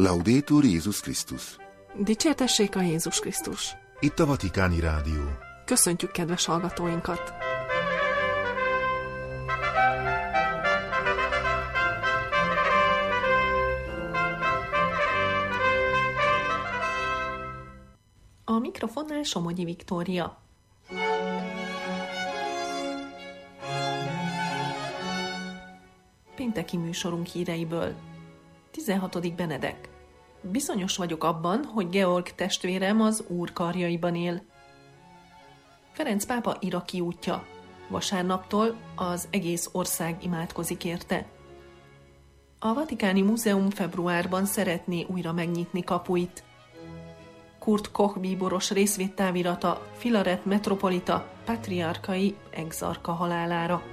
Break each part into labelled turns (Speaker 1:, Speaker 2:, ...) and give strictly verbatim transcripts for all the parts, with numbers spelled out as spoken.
Speaker 1: Laudetur Jézus Krisztus.
Speaker 2: Dicsértessék a Jézus Krisztus.
Speaker 1: Itt a Vatikáni Rádió.
Speaker 2: Köszöntjük kedves hallgatóinkat! A mikrofonnál Somogyi Viktória. Pénteki műsorunk híreiből. tizenhatodik Benedek. Bizonyos vagyok abban, hogy Georg testvérem az Úr karjaiban él. Ferenc pápa iraki útja. Vasárnaptól az egész ország imádkozik érte. A Vatikáni Múzeum februárban szeretné újra megnyitni kapuit. Kurt Koch bíboros részvédtávirata Filaret metropolita patriárkai exarka halálára.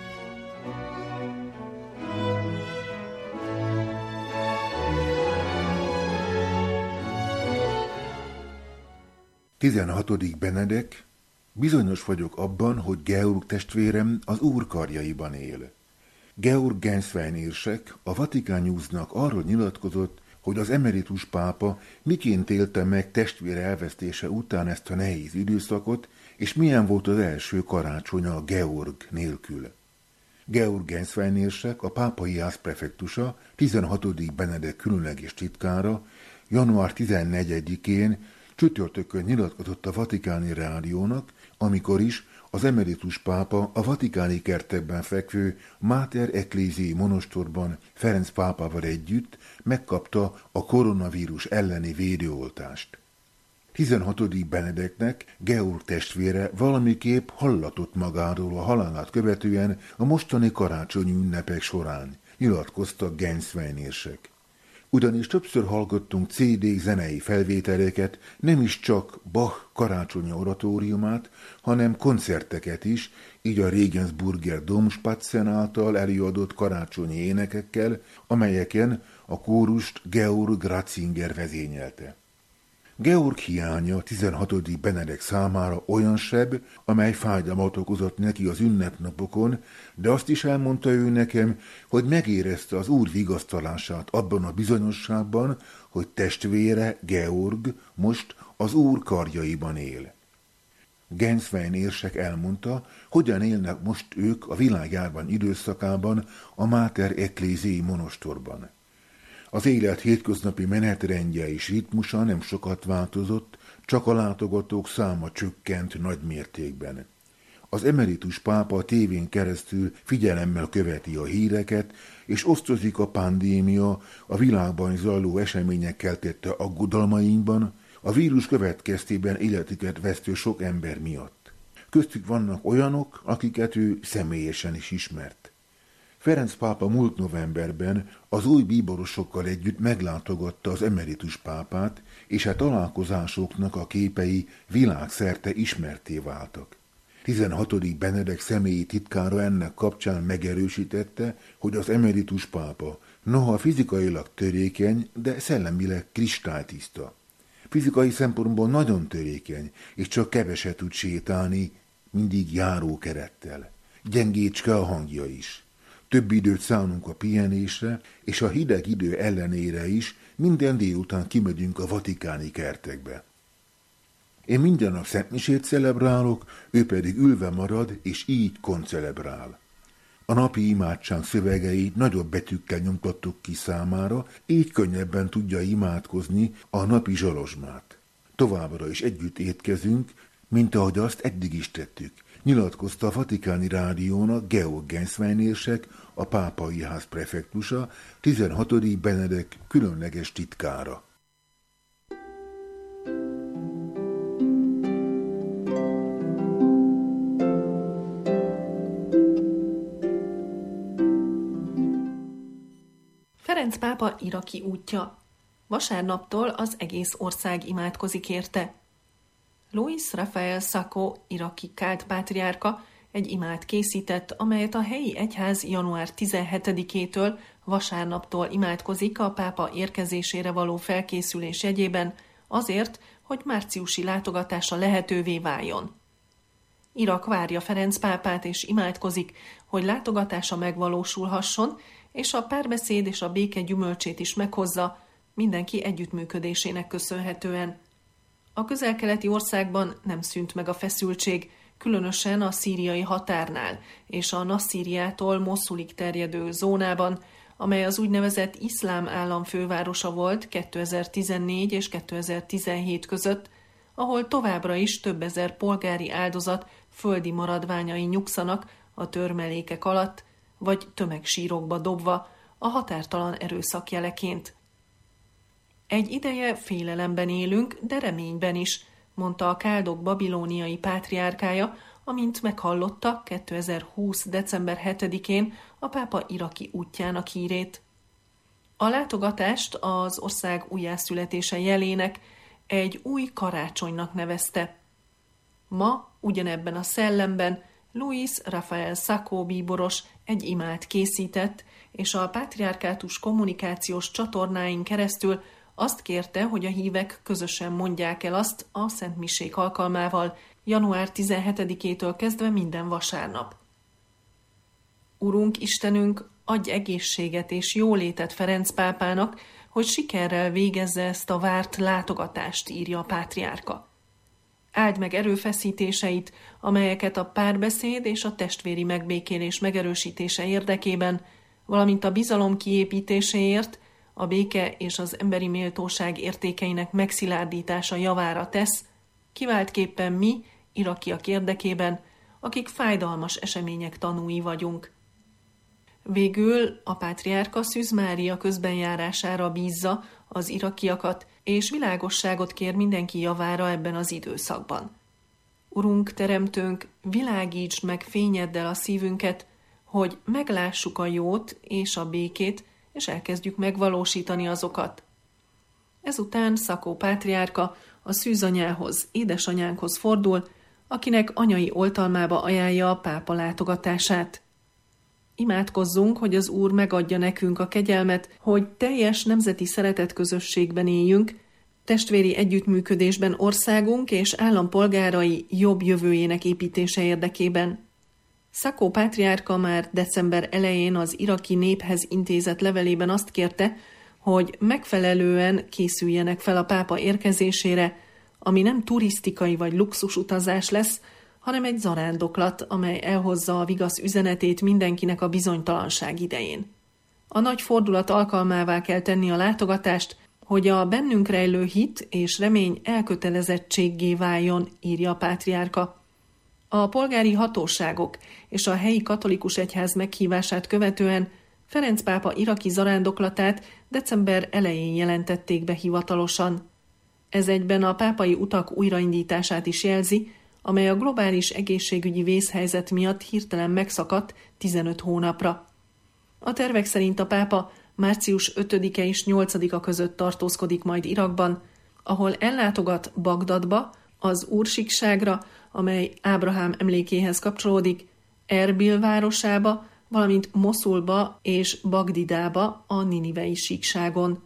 Speaker 1: tizenhatodik Benedek. Bizonyos vagyok abban, hogy Georg testvérem az Úr karjaiban él. Georg Genswein érsek a Vatican Newsnak arról nyilatkozott, hogy az emeritus pápa miként élte meg testvére elvesztése után ezt a nehéz időszakot, és milyen volt az első karácsonya Georg nélkül. Georg Genswein érsek, a pápai ház prefektusa, tizenhatodik Benedek különleges titkára január tizennegyedikén csütörtökön nyilatkozott a Vatikáni Rádiónak, amikor is az emeritus pápa a vatikáni kertekben fekvő Mater Ecclesiae monostorban Ferenc pápával együtt megkapta a koronavírus elleni védőoltást. tizenhatodik Benedeknek Georg testvére valamiképp hallatott magáról a halálát követően a mostani karácsonyi ünnepek során, nyilatkozta Genswein érsek. Ugyanis többször hallgattunk cé dé zenei felvételeket, nem is csak Bach karácsonyi oratóriumát, hanem koncerteket is, így a Regensburger Domspatzen által előadott karácsonyi énekekkel, amelyeken a kórust Georg Ratzinger vezényelte. Georg hiánya tizenhatodik Benedek számára olyan seb, amely fájdalmat okozott neki az ünnepnapokon, de azt is elmondta ő nekem, hogy megérezte az Úr vigasztalását abban a bizonyosságban, hogy testvére Georg most az Úr karjaiban él. Genswein érsek elmondta, hogyan élnek most ők a világjárvány időszakában a Mater Ecclesiae monostorban. Az élet hétköznapi menetrendje és ritmusa nem sokat változott, csak a látogatók száma csökkent nagy mértékben. Az emeritus pápa a tévén keresztül figyelemmel követi a híreket, és osztozik a pandémia, a világban zajló események keltette aggodalmainkban, a vírus következtében életüket vesztő sok ember miatt. Köztük vannak olyanok, akiket ő személyesen is ismert. Ferenc pápa múlt novemberben az új bíborosokkal együtt meglátogatta az emeritus pápát, és a találkozásoknak a képei világszerte ismertté váltak. tizenhatodik Benedek személyi titkára ennek kapcsán megerősítette, hogy az emeritus pápa noha fizikailag törékeny, de szellemileg kristálytiszta. Fizikai szempontból nagyon törékeny, és csak keveset tud sétálni, mindig járókerettel. Gyengécske a hangja is. Több időt szánunk a pihenésre, és a hideg idő ellenére is minden délután kimegyünk a vatikáni kertekbe. Én minden nap szentmisét celebrálok, ő pedig ülve marad, és így koncelebrál. A napi imádság szövegei nagyobb betűkkel nyomtattuk ki számára, így könnyebben tudja imádkozni a napi zsalozsmát. Továbbra is együtt étkezünk, mint ahogy azt eddig is tettük, nyilatkozta a Vatikáni Rádiónak Georg Genswein érsek, a pápai ház prefektusa, tizenhatodik Benedek különleges titkára.
Speaker 2: Ferenc pápa iraki útja. Vasárnaptól az egész ország imádkozik érte. Luis Rafael Sacco, iraki káld pátriárka egy imát készített, amelyet a helyi egyház január tizenhetedikétől vasárnaptól imádkozik a pápa érkezésére való felkészülés jegyében, azért, hogy márciusi látogatása lehetővé váljon. Irak várja Ferenc pápát és imádkozik, hogy látogatása megvalósulhasson, és a párbeszéd és a béke gyümölcsét is meghozza, mindenki együttműködésének köszönhetően. A közel-keleti országban nem szűnt meg a feszültség, különösen a szíriai határnál és a Nasszíriától Moszulig terjedő zónában, amely az úgynevezett iszlám állam fővárosa volt kétezer-tizennégy és kétezer-tizenhét között, ahol továbbra is több ezer polgári áldozat földi maradványai nyugszanak a törmelékek alatt, vagy tömegsírokba dobva, a határtalan erőszak jeleként. Egy ideje félelemben élünk, de reményben is, mondta a káldok babilóniai pátriárkája, amint meghallotta kétezer-húsz. december hetedikén a pápa iraki útjának hírét. A látogatást az ország újjászületése jelének, egy új karácsonynak nevezte. Ma, ugyanebben a szellemben Luis Rafael Sacco bíboros egy imát készített, és a pátriárkátus kommunikációs csatornáin keresztül azt kérte, hogy a hívek közösen mondják el azt a szentmisék alkalmával, január tizenhetedikétől kezdve minden vasárnap. Urunk, Istenünk, adj egészséget és jólétet Ferenc pápának, hogy sikerrel végezze ezt a várt látogatást, írja a pátriárka. Áld meg erőfeszítéseit, amelyeket a párbeszéd és a testvéri megbékélés megerősítése érdekében, valamint a bizalom kiépítéséért, a béke és az emberi méltóság értékeinek megszilárdítása javára tesz, kiváltképpen mi, irakiak érdekében, akik fájdalmas események tanúi vagyunk. Végül a pátriárka Szűz Mária közbenjárására bízza az irakiakat, és világosságot kér mindenki javára ebben az időszakban. Urunk, teremtőnk, világítsd meg fényeddel a szívünket, hogy meglássuk a jót és a békét, és elkezdjük megvalósítani azokat. Ezután Sacco pátriárka a szűzanyához, édesanyánkhoz fordul, akinek anyai oltalmába ajánlja a pápa látogatását. Imádkozzunk, hogy az Úr megadja nekünk a kegyelmet, hogy teljes nemzeti szeretetközösségben éljünk, testvéri együttműködésben országunk és állampolgárai jobb jövőjének építése érdekében. Sacco pátriárka már december elején az iraki néphez intézett levelében azt kérte, hogy megfelelően készüljenek fel a pápa érkezésére, ami nem turisztikai vagy luxusutazás lesz, hanem egy zarándoklat, amely elhozza a vigasz üzenetét mindenkinek a bizonytalanság idején. A nagy fordulat alkalmává kell tenni a látogatást, hogy a bennünk rejlő hit és remény elkötelezettséggé váljon, írja a pátriárka. A polgári hatóságok és a helyi katolikus egyház meghívását követően Ferenc pápa iraki zarándoklatát december elején jelentették be hivatalosan. Ez egyben a pápai utak újraindítását is jelzi, amely a globális egészségügyi vészhelyzet miatt hirtelen megszakadt tizenöt hónapra. A tervek szerint a pápa március ötödike és nyolcadika között tartózkodik majd Irakban, ahol ellátogat Bagdadba, az Úrsíkságra, amely Ábrahám emlékéhez kapcsolódik, Erbil városába, valamint Moszulba és Bagdidába a ninivei síkságon.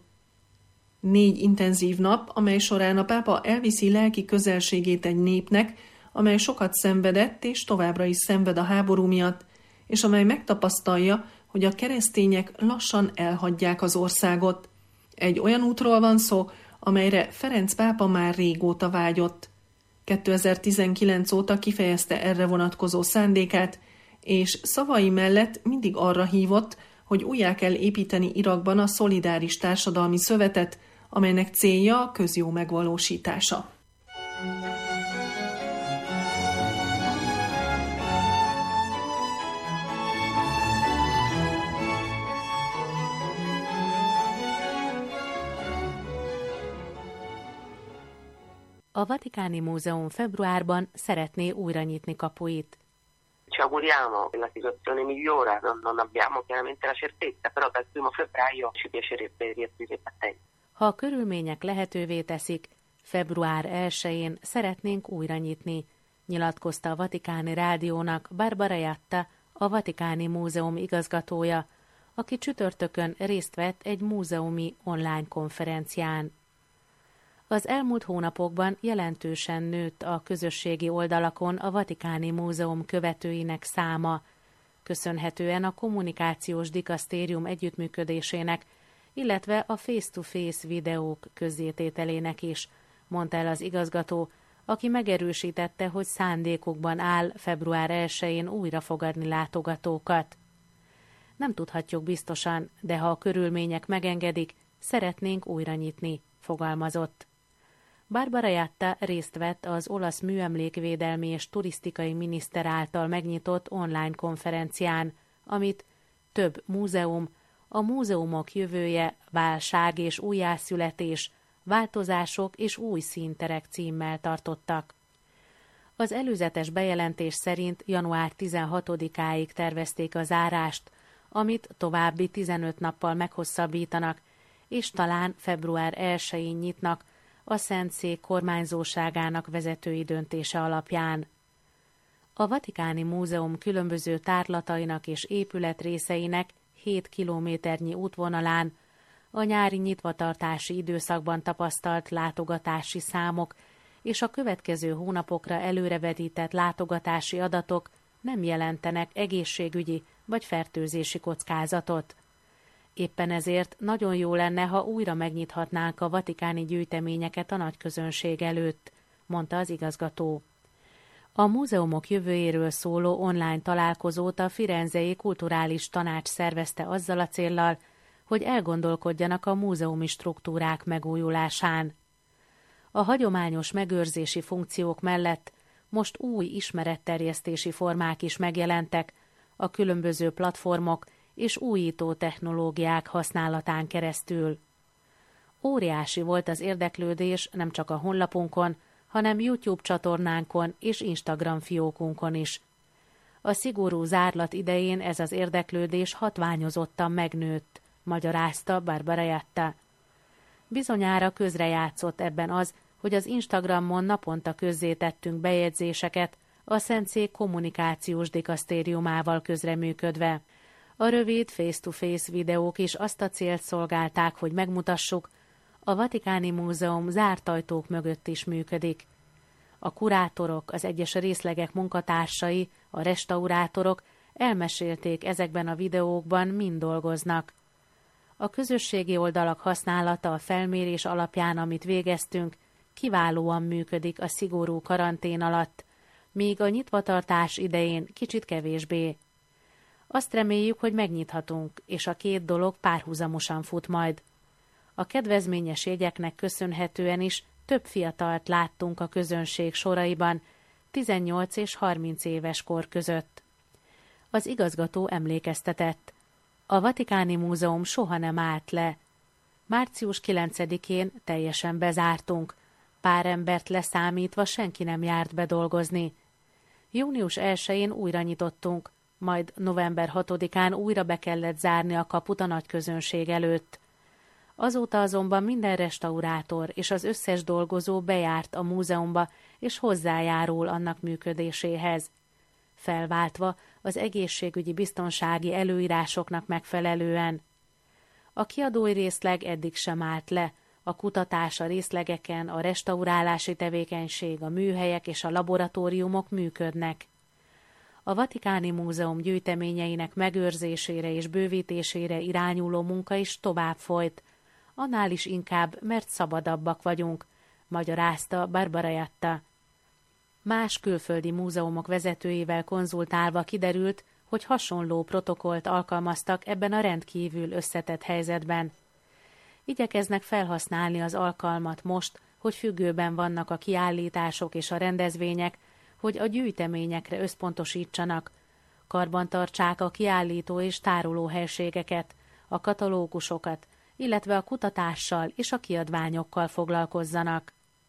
Speaker 2: Négy intenzív nap, amely során a pápa elviszi lelki közelségét egy népnek, amely sokat szenvedett és továbbra is szenved a háború miatt, és amely megtapasztalja, hogy a keresztények lassan elhagyják az országot. Egy olyan útról van szó, amelyre Ferenc pápa már régóta vágyott. kétezer-tizenkilenc óta kifejezte erre vonatkozó szándékát, és szavai mellett mindig arra hívott, hogy újjá kell építeni Irakban a szolidáris társadalmi szövetet, amelynek célja a közjó megvalósítása.
Speaker 3: A Vatikáni Múzeum februárban szeretné újra nyitni kapuit.
Speaker 4: Ci auguriamo che la situazione migliora, non, non abbiamo chiaramente la certezza, però dal primo febbraio ci piacerebbe riaprire i battenti.
Speaker 3: Ha a körülmények lehetővé teszik, február elsején szeretnénk újra nyitni, nyilatkozta a Vatikáni Rádiónak Barbara Jatta, a Vatikáni Múzeum igazgatója, aki csütörtökön részt vett egy múzeumi online konferencián. Az elmúlt hónapokban jelentősen nőtt a közösségi oldalakon a Vatikáni Múzeum követőinek száma, köszönhetően a kommunikációs dikasztérium együttműködésének illetve a face-to-face videók közzétételének is, mondta el az igazgató, aki megerősítette, hogy szándékukban áll február elsején újra fogadni látogatókat. Nem tudhatjuk biztosan, de ha a körülmények megengedik, szeretnénk újra nyitni, fogalmazott. Barbara Jatta részt vett az olasz műemlékvédelmi és turisztikai miniszter által megnyitott online konferencián, amit több múzeum, a múzeumok jövője, válság és újjászületés, változások és új színterek címmel tartottak. Az előzetes bejelentés szerint január tizenhatodikáig tervezték a zárást, amit további tizenöt nappal meghosszabbítanak, és talán február elsején nyitnak a Szentszék kormányzóságának vezetői döntése alapján. A Vatikáni Múzeum különböző tárlatainak és épületrészeinek hét kilométernyi útvonalán a nyári nyitvatartási időszakban tapasztalt látogatási számok és a következő hónapokra előrevetített látogatási adatok nem jelentenek egészségügyi vagy fertőzési kockázatot. Éppen ezért nagyon jó lenne, ha újra megnyithatnánk a vatikáni gyűjteményeket a nagyközönség előtt, mondta az igazgató. A múzeumok jövőjéről szóló online találkozót a Firenzei Kulturális Tanács szervezte azzal a céllal, hogy elgondolkodjanak a múzeumi struktúrák megújulásán. A hagyományos megőrzési funkciók mellett most új ismeretterjesztési formák is megjelentek, a különböző platformok és újító technológiák használatán keresztül. Óriási volt az érdeklődés nem csak a honlapunkon, hanem YouTube csatornánkon és Instagram fiókunkon is. A szigorú zárlat idején ez az érdeklődés hatványozottan megnőtt, magyarázta Barbara Jatta. Bizonyára közrejátszott ebben az, hogy az Instagramon naponta közzétettünk bejegyzéseket a Szentszék kommunikációs dikasztériumával közreműködve. A rövid face-to-face videók is azt a célt szolgálták, hogy megmutassuk, a Vatikáni Múzeum zárt ajtók mögött is működik. A kurátorok, az egyes részlegek munkatársai, a restaurátorok elmesélték ezekben a videókban, mind dolgoznak. A közösségi oldalak használata a felmérés alapján, amit végeztünk, kiválóan működik a szigorú karantén alatt, míg a nyitvatartás idején kicsit kevésbé. Azt reméljük, hogy megnyithatunk, és a két dolog párhuzamosan fut majd. A kedvezményes jegyeknek köszönhetően is több fiatalt láttunk a közönség soraiban, tizennyolc és harminc éves kor között. Az igazgató emlékeztetett. A Vatikáni Múzeum soha nem állt le. március kilencedikén teljesen bezártunk. Pár embert leszámítva senki nem járt bedolgozni. június elsején újra nyitottunk, majd november hatodikán újra be kellett zárni a kaput a nagyközönség előtt. Azóta azonban minden restaurátor és az összes dolgozó bejárt a múzeumba és hozzájárul annak működéséhez. Felváltva az egészségügyi biztonsági előírásoknak megfelelően. A kiadói részleg eddig sem állt le, a kutatás a részlegeken, a restaurálási tevékenység, a műhelyek és a laboratóriumok működnek. A Vatikáni Múzeum gyűjteményeinek megőrzésére és bővítésére irányuló munka is tovább folyt, annál is inkább, mert szabadabbak vagyunk, magyarázta Barbara Jatta. Más külföldi múzeumok vezetőivel konzultálva kiderült, hogy hasonló protokollt alkalmaztak ebben a rendkívül összetett helyzetben. Igyekeznek felhasználni az alkalmat most, hogy függőben vannak a kiállítások és a rendezvények, hogy a gyűjteményekre összpontosítsanak, karbantartsák a kiállító és tárolóhelységeket, a katalógusokat, illetve a kutatással és a kiadványokkal foglalkozzanak.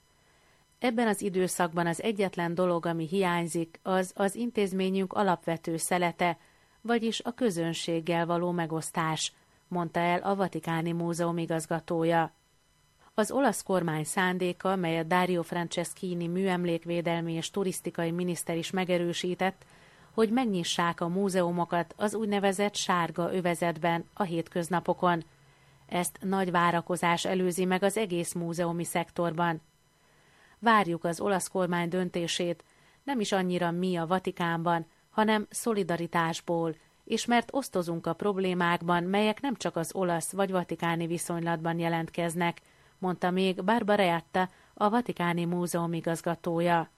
Speaker 3: Ebben az időszakban az egyetlen dolog, ami hiányzik, az az intézményünk alapvető szelete, vagyis a közönséggel való megosztás, mondta el a Vatikáni Múzeum igazgatója. Az olasz kormány szándéka, melyet Dario Franceschini műemlékvédelmi és turisztikai miniszter is megerősített, hogy megnyissák a múzeumokat az úgynevezett sárga övezetben a hétköznapokon. Ezt nagy várakozás előzi meg az egész múzeumi szektorban. Várjuk az olasz kormány döntését, nem is annyira mi a Vatikánban, hanem szolidaritásból, és mert osztozunk a problémákban, melyek nem csak az olasz vagy vatikáni viszonylatban jelentkeznek, mondta még Barbara Jatta, a Vatikáni Múzeum igazgatója.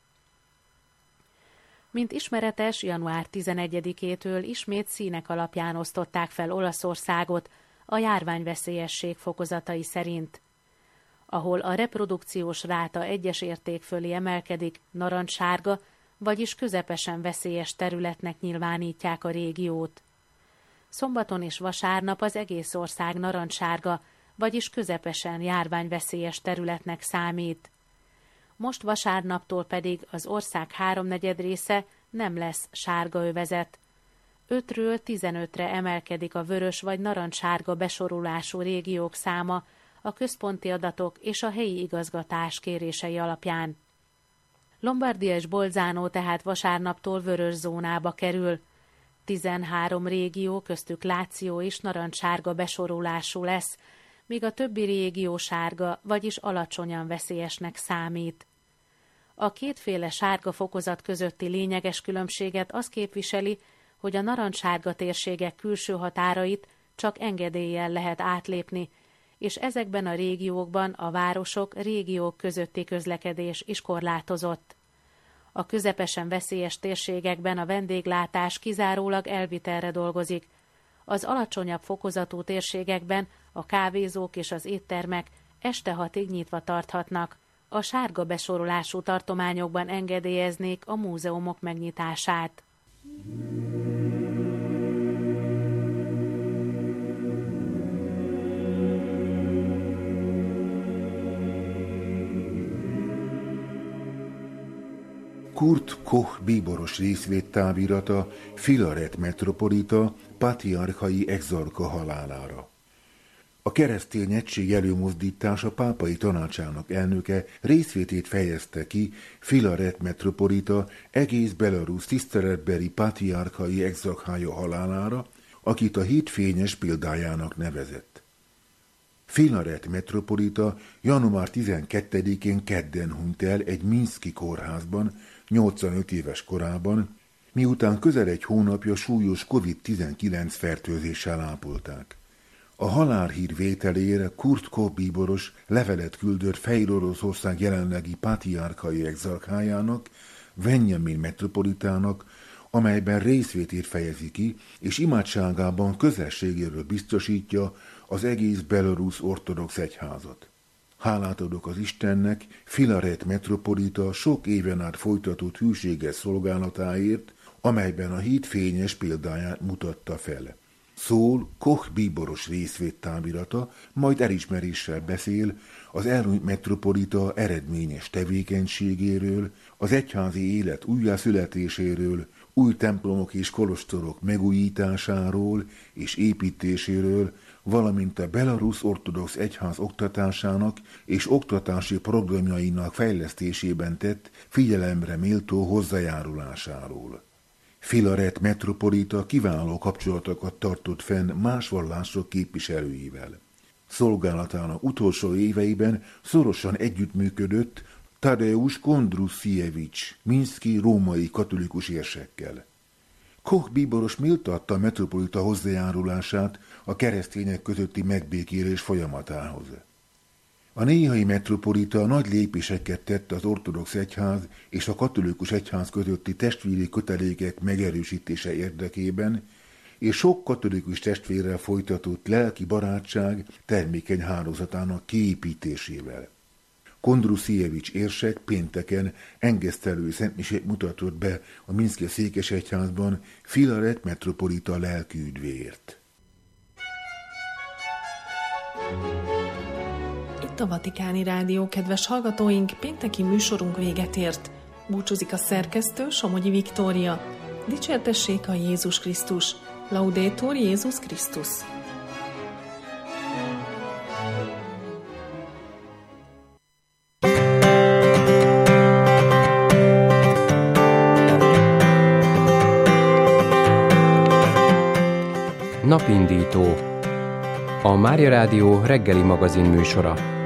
Speaker 3: Mint ismeretes, január tizenegyedikétől ismét színek alapján osztották fel Olaszországot a járványveszélyesség fokozatai szerint. Ahol a reprodukciós ráta egyes érték fölé emelkedik, narancssárga, vagyis közepesen veszélyes területnek nyilvánítják a régiót. Szombaton és vasárnap az egész ország narancssárga, vagyis közepesen járványveszélyes területnek számít. Most vasárnaptól pedig az ország háromnegyed része nem lesz sárga övezet. ötről tizenötre emelkedik a vörös vagy narancssárga besorolású régiók száma a központi adatok és a helyi igazgatás kérései alapján. Lombardia és Bolzano tehát vasárnaptól vörös zónába kerül. tizenhárom régió, köztük Láció is narancssárga besorolású lesz, míg a többi régió sárga, vagyis alacsonyan veszélyesnek számít. A kétféle sárga fokozat közötti lényeges különbséget az képviseli, hogy a narancssárga térségek külső határait csak engedéllyel lehet átlépni, és ezekben a régiókban a városok, régiók közötti közlekedés is korlátozott. A közepesen veszélyes térségekben a vendéglátás kizárólag elvitelre dolgozik. Az alacsonyabb fokozatú térségekben a kávézók és az éttermek este hatig nyitva tarthatnak. A sárga besorolású tartományokban engedélyeznék a múzeumok megnyitását.
Speaker 1: Kurt Koch bíboros részvédtávirata Filaret metropolita patriarchai exarcha halálára. A keresztény egység előmozdítása pápai tanácsának elnöke részvétét fejezte ki Filaret metropolita egész Belarus tiszteletbeli patriarchai exarchája halálára, akit a hit fényes példájának nevezett. Filaret metropolita január tizenkettedikén kedden hunyt el egy minszki kórházban, nyolcvanöt éves korában, miután közel egy hónapja súlyos kovid tizenkilenc fertőzéssel ápolták. A halálhír vételére Kurt Koch bíboros levelet küldött Fehéroroszország jelenlegi patriarchai exarchájának, Veniamin metropolitának, amelyben részvétét fejezi ki, és imádságában közösségéről biztosítja az egész Belarus ortodox egyházat. Hálát adok az Istennek Filaret metropolita sok éven át folytatott hűséges szolgálatáért, amelyben a hit fényes példáját mutatta fel. Szól Koch bíboros részvédtávirata, majd elismeréssel beszél az elhunyt metropolita eredményes tevékenységéről, az egyházi élet újjászületéséről, új templomok és kolostorok megújításáról és építéséről, valamint a Belarus ortodox egyház oktatásának és oktatási programjainak fejlesztésében tett figyelemre méltó hozzájárulásáról. Filaret metropolita kiváló kapcsolatokat tartott fenn más vallások képviselőivel. Szolgálatának utolsó éveiben szorosan együttműködött Tadeusz Kondruszievics, minszki római katolikus érsekkel. Koch bíboros méltatta a metropolita hozzájárulását a keresztények közötti megbékélés folyamatához. A néhai metropolita nagy lépéseket tett az ortodox egyház és a katolikus egyház közötti testvéri kötelékek megerősítése érdekében, és sok katolikus testvérrel folytatott lelki barátság termékeny hálózatának kiépítésével. Kondruszievics érsek pénteken engesztelő szentmisét mutatott be a minszki székesegyházban Filaret metropolita lelkiüdvéért.
Speaker 2: Itt a Vatikáni Rádió, kedves hallgatóink, pénteki műsorunk véget ért. Búcsúzik a szerkesztő, Somogyi Viktória. Dicsértessék a Jézus Krisztus. Laudetur Jézus Krisztus.
Speaker 5: Napindító. A Mária Rádió reggeli magazin műsora.